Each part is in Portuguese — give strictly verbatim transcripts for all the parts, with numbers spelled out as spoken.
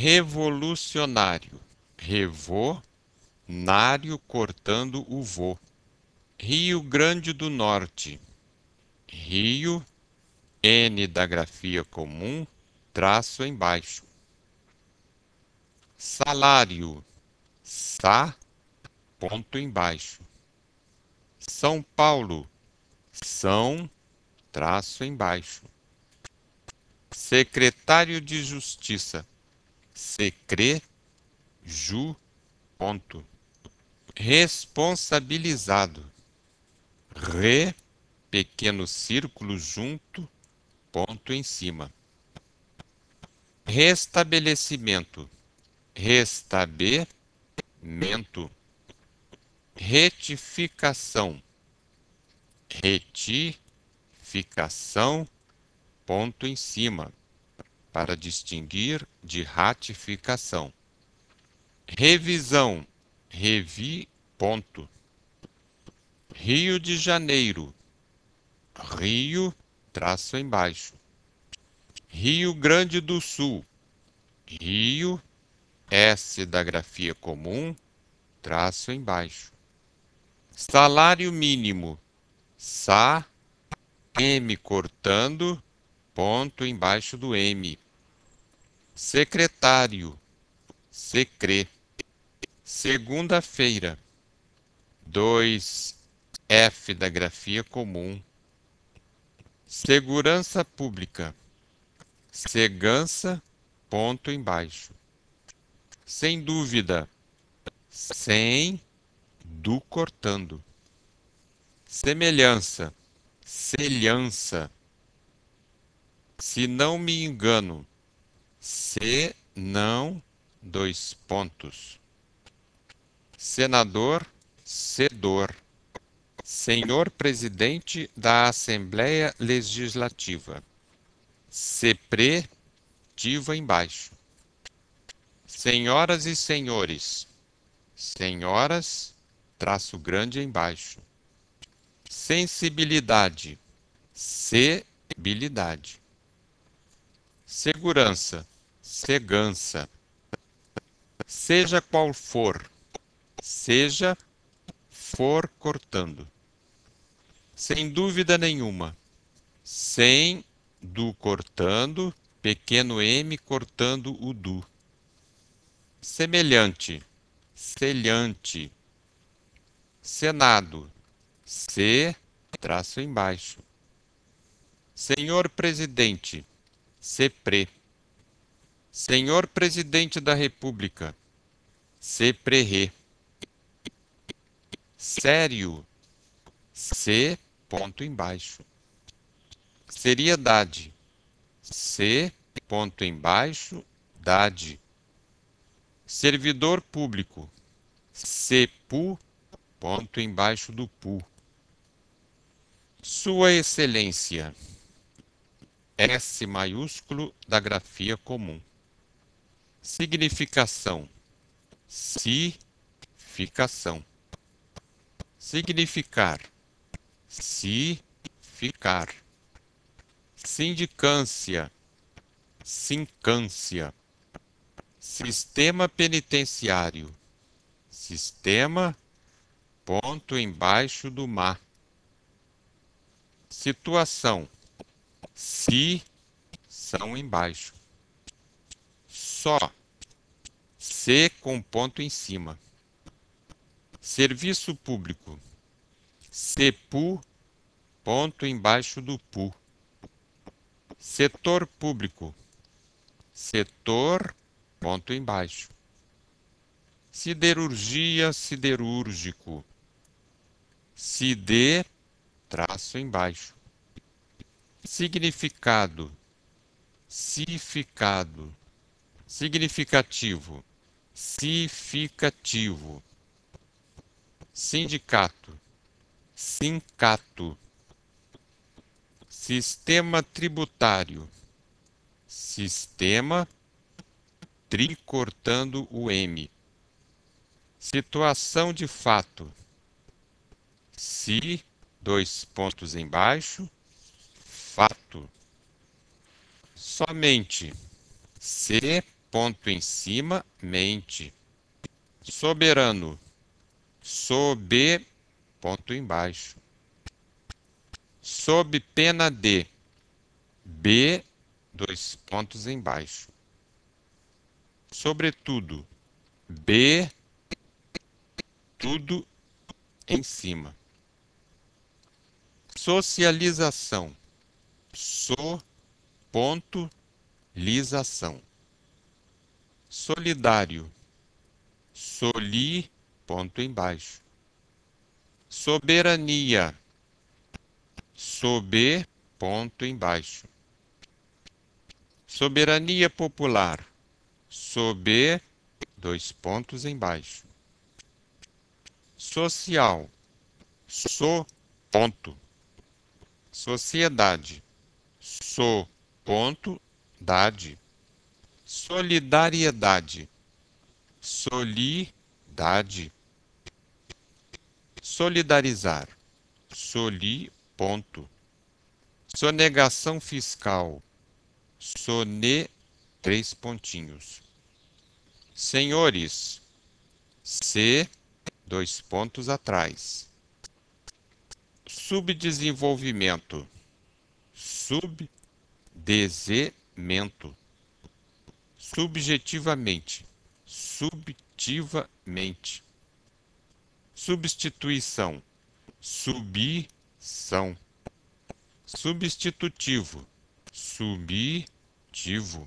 revolucionário, revô, nário cortando o vô. Rio Grande do Norte, Rio, N da grafia comum, traço embaixo. Salário, Sa, ponto embaixo. São Paulo, São, traço embaixo. Secretário de Justiça, Secre, Ju, ponto. Responsabilizado, Re, pequeno círculo junto, ponto em cima. Restabelecimento, Restabemento. Retificação, Retificação, ponto em cima, para distinguir de ratificação. Revisão, Revi, ponto. Rio de Janeiro, Rio, traço embaixo. Rio Grande do Sul, Rio, S da grafia comum, traço embaixo. Salário mínimo, Sa, M cortando, ponto embaixo do M. Secretário, Secre. Segunda-feira, dois F da grafia comum. Segurança pública, Segurança, ponto embaixo. Sem dúvida, sem, do cortando. Semelhança, Semelhança. Se não me engano, se não, dois pontos. Senador, Sedor. Senhor Presidente da Assembleia Legislativa. Sepre, diva embaixo. Senhoras e senhores. Senhoras, traço grande embaixo. Sensibilidade, Sebilidade. Segurança, Segurança. Seja qual for, seja, for cortando. Sem dúvida nenhuma, sem, do cortando, pequeno m cortando o do. Semelhante, Selhante. Senado, Se, traço embaixo. Senhor Presidente, Sepre. Senhor Presidente da República, Sepre. Sério, Se, ponto embaixo. Seriedade, Se, ponto embaixo, dade. Servidor público, Sepu, ponto embaixo do pu. Sua Excelência, S maiúsculo da grafia comum. Significação, Si-ficação. Significar, Si-ficar. Sindicância, Sincância. Sistema penitenciário, Sistema, ponto embaixo do mar. Situação, Si, são embaixo. Só, Se com ponto em cima. Serviço público, Sepu, ponto embaixo do pu. Setor público, Setor, ponto embaixo. Siderurgia, siderúrgico, Side, traço embaixo. Significado, Sificado. Significativo, Sificativo. Sindicato, Sincato. Sistema tributário, Sistema, tri cortando o M. Situação de fato, Si, dois pontos embaixo, fato. Somente, Se, ponto em cima, mente. Soberano, sob, ponto embaixo. Sob pena de, B, dois pontos embaixo. Sobretudo, B, tudo em cima. Socialização, so, ponto, lisação. Solidário, soli, ponto embaixo. Soberania, sob, ponto embaixo. Soberania popular, sob, dois pontos embaixo. Social, so, ponto. Sociedade, so, ponto, dade. Solidariedade, solidade. Solidarizar, soli, ponto. Sonegação fiscal, sone, três pontinhos. Senhores, C, dois pontos atrás. Subdesenvolvimento, subdesemento. Subjetivamente, subtivamente. Substituição, subição. Substitutivo, subtivo.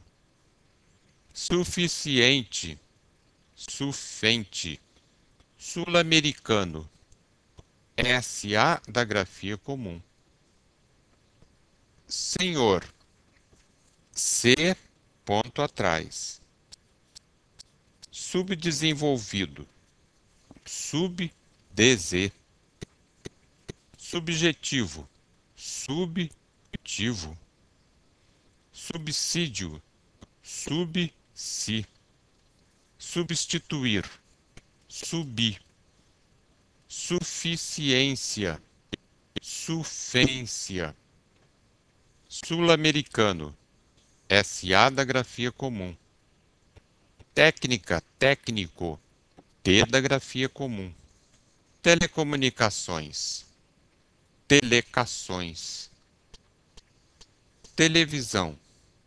Suficiente, sufente. Sul-americano, S A da grafia comum. Senhor, C, ponto atrás. Subdesenvolvido, subdz. Subjetivo, subtivo. Subsídio, subsi. Substituir, subir. Suficiência, sufência. Sul-americano, S A da grafia comum. Técnica, técnico, T da grafia comum. Telecomunicações, telecações. Televisão,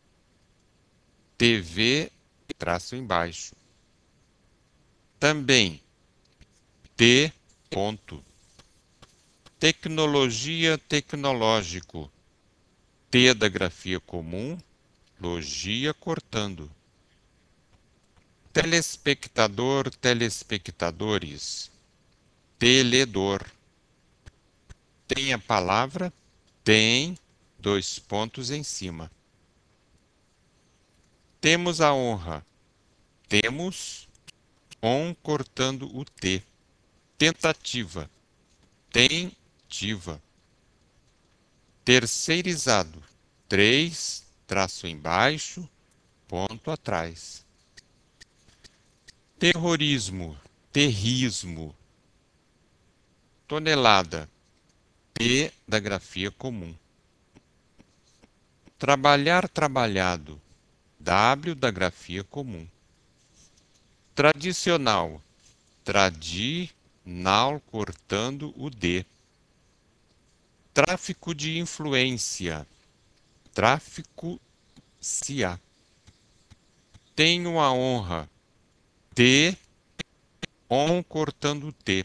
T V, traço embaixo. Também, T, ponto. Tecnologia, tecnológico, T da grafia comum, logia cortando. Telespectador, telespectadores, teledor. Tem a palavra, tem, dois pontos em cima. Temos a honra, temos, on cortando o T. Tentativa, tentiva. Terceirizado, três, traço embaixo, ponto atrás. Terrorismo, terrismo. Tonelada, T da grafia comum. Trabalhar, trabalhado, W da grafia comum. Tradicional, tradinal cortando o D. Tráfico de influência, tráfico se a. Tenho a honra, T, on cortando T.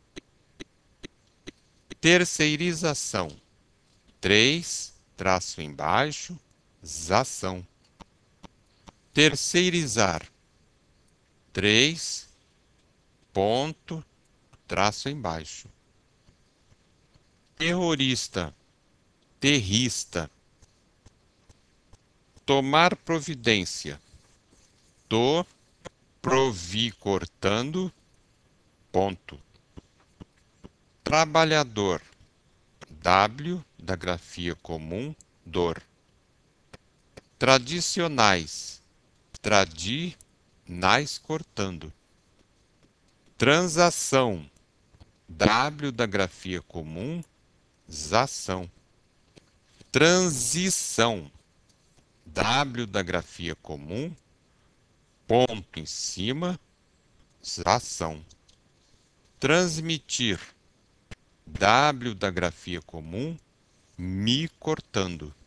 Terceirização, três, traço embaixo, zação. Terceirizar, três, ponto, traço embaixo. Terrorista, terrista. Tomar providência, to, provi cortando, ponto. Trabalhador, W da grafia comum, dor. Tradicionais, tradinais cortando. Transação, W da grafia comum, zação. Transição, W da grafia comum, ponto em cima, ação. Transmitir, W da grafia comum, me cortando.